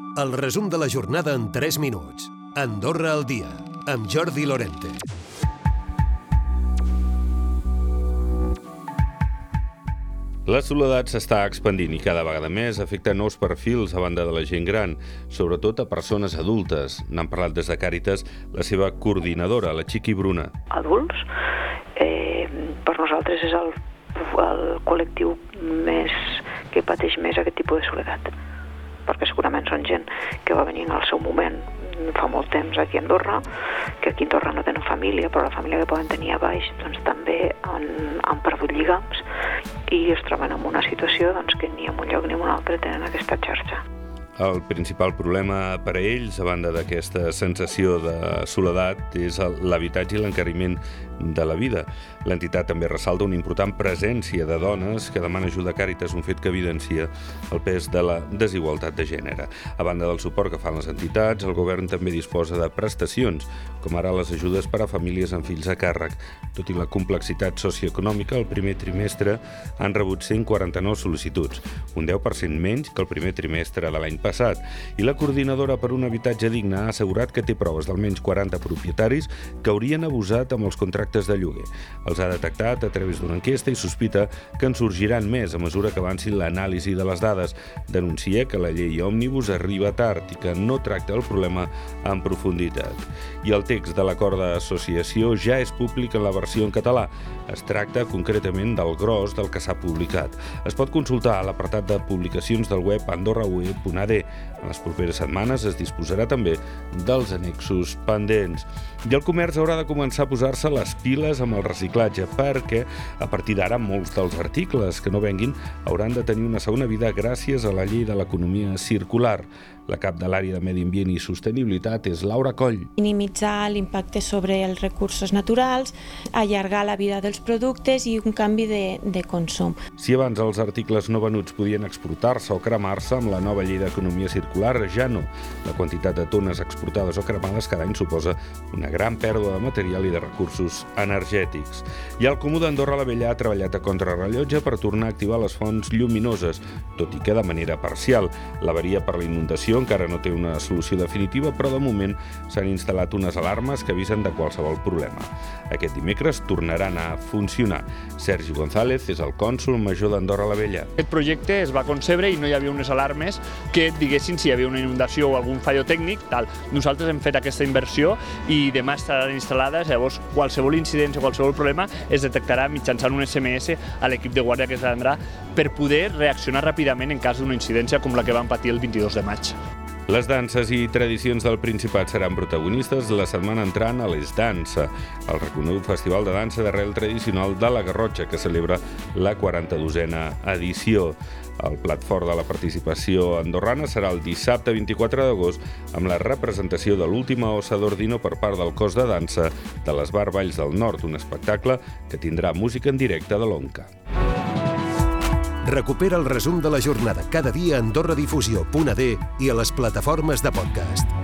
El resum de la jornada en 3 minuts. Andorra al dia, amb Jordi Lorente. La soledat s'està expandint i cada vegada més afecta nous perfils a banda de la gent gran, sobretot a persones adultes. N'han parlat des de Càritas la seva coordinadora, la Chiqui Bruna. Adults, per nosaltres és el col·lectiu que pateix més aquest tipus de soledat, perquè segurament són gent que va venir en el seu moment fa molt temps aquí a Andorra, que aquí a Andorra no tenen família, però la família que poden tenir a baix doncs, també han perdut lligams i es troben en una situació que ni en un lloc ni en un altre tenen aquesta xarxa. El principal problema per a ells, a banda d'aquesta sensació de soledat, és l'habitatge i l'encariment de la vida. L'entitat també ressalta una important presència de dones que demana ajuda a Càritas, un fet que evidencia el pes de la desigualtat de gènere. A banda del suport que fan les entitats, el govern també disposa de prestacions, com ara les ajudes per a famílies amb fills a càrrec. Tot i la complexitat socioeconòmica, el primer trimestre han rebut 149 sol·licituds, un 10% menys que el primer trimestre de l'any passat, i la coordinadora per un habitatge digne ha assegurat que té proves d'almenys 40 propietaris que haurien abusat amb els contractes de lloguer. Els ha detectat a través d'una enquesta i sospita que en sorgiran més a mesura que avanci l'anàlisi de les dades. Denuncia que la llei òmnibus arriba tard i que no tracta el problema en profunditat. I el text de l'acord d'associació ja és públic en la versió en català. Es tracta concretament del gros del que s'ha publicat. Es pot consultar a l'apartat de publicacions del web andorraue.ad. En les properes setmanes es disposarà també dels annexos pendents. I el comerç haurà de començar a posar-se les piles amb el reciclatge, perquè a partir d'ara molts dels articles que no venguin hauran de tenir una segona vida gràcies a la llei de l'economia circular. La cap de l'àrea de Medi Ambient i Sostenibilitat és Laura Coll. Minimitzar l'impacte sobre els recursos naturals, allargar la vida dels productes i un canvi de consum. Si abans els articles no venuts podien exportar-se o cremar-se, amb la nova llei d'economia circular ja no. La quantitat de tones exportades o cremades cada any suposa una gran pèrdua de material i de recursos energètics. I el Comú d'Andorra la Vella ha treballat a contrarrellotge per tornar a activar les fonts lluminoses, tot i que de manera parcial. L'avaria per la inundació encara no té una solució definitiva, però de moment s'han instal·lat unes alarmes que avisen de qualsevol problema. Aquest dimecres tornaran a funcionar. Sergi González és el cònsol major d'Andorra la Vella. Aquest projecte es va concebre i no hi havia unes alarmes que diguessin si hi havia una inundació o algun fallo tècnic. Nosaltres hem fet aquesta inversió i demà estaran instal·lades, llavors qualsevol incidència o qualsevol problema es detectarà mitjançant un SMS a l'equip de guàrdia que es vendrà per poder reaccionar ràpidament en cas d'una incidència com la que van patir el 22 de maig. Les danses i tradicions del Principat seran protagonistes la setmana entrant a l'Es Dansa, el reconegut festival de dansa d'arrel tradicional de la Garrotxa, que celebra la 42a edició. El plat fort de la participació andorrana serà el dissabte 24 d'agost amb la representació de l'última Ossa d'Ordino per part del cos de dansa de l'Esbar Valls del Nord, un espectacle que tindrà música en directe de l'Onca. Recupera el resum de la jornada cada dia a AndorraDifusió.ad i a les plataformes de podcast.